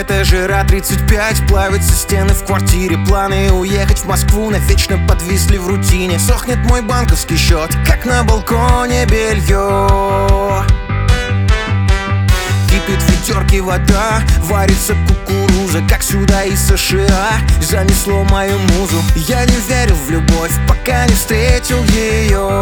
Лето, жара 35, плавятся стены в квартире. Планы уехать в Москву навечно подвисли в рутине. Сохнет мой банковский счет, как на балконе белье. Кипит в ведерке вода, варится кукуруза, как сюда из США занесло мою музу. Я не верил в любовь, пока не встретил ее.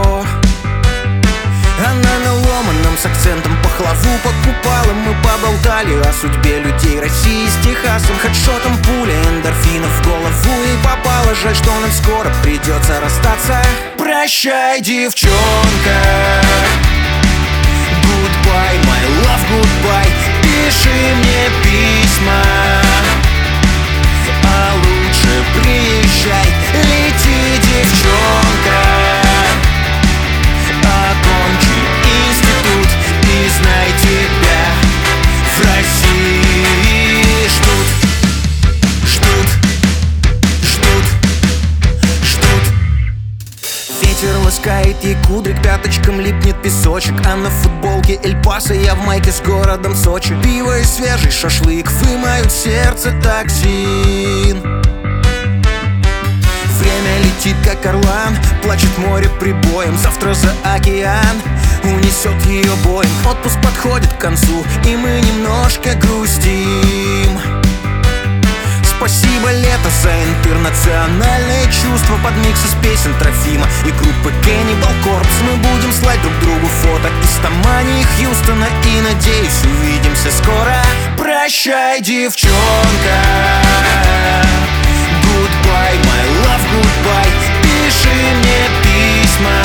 Она на ломаном с акцентом пахлаву покупала. Мы поболтали о судьбе людей России с Техасом, хедшотом, пуля эндорфинов в голову и попала. Жаль, что нам скоро придется расстаться. Прощай, девчонка, goodbye, my love, goodbye. Пиши мне письма, а лучше приезжай. Лети, девчонка, окончи институт и знай, тебя в России ждут. Ветер ласкает ей кудри, к пяточкам липнет песочек. А на футболке Эль Пасо, я в майке с городом Сочи. Пиво и свежий шашлык вымоют сердце токсин. Время летит, как орлан, плачет море прибоем. Завтра за океан унесет ее боем. Отпуск подходит к концу, и мы немножко грустим. Спасибо, лето, за интернациональные чувства. Под микс из песен Трофима и группы Cannibal Corpse мы будем слать друг другу фото из Тамани, Хьюстона. И, надеюсь, увидимся скоро. Прощай, девчонка, goodbye, my love, goodbye. Пиши мне письма,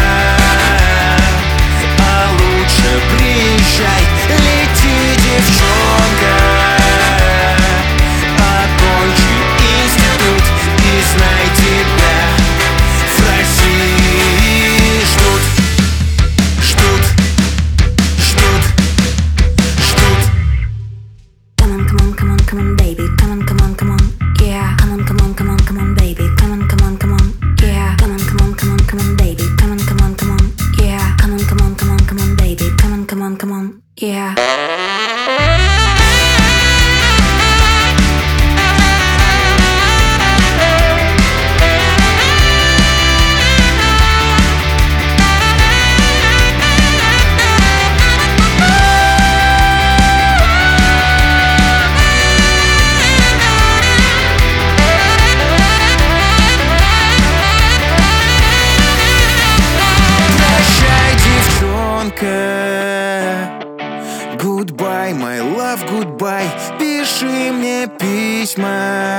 а лучше приезжай. Лети, девчонка, окончи институт и знай, тебя в России ждут. Come on, come on, come on, come on, baby. Come on, come on, come on, yeah. Come on, come on, come on, come on, baby. Come on, come on, come on, yeah. Come on, come on, come on, come on, baby. Come on, come on, come on, yeah. Come on, come on, come on, come on, baby. Come on, come on, come on, yeah. Goodbye, my love, goodbye. Пиши мне письма,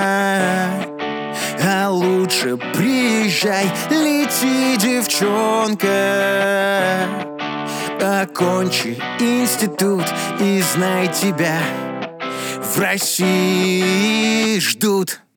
а лучше приезжай. Лети, девчонка, окончи институт и знай, тебя в России ждут.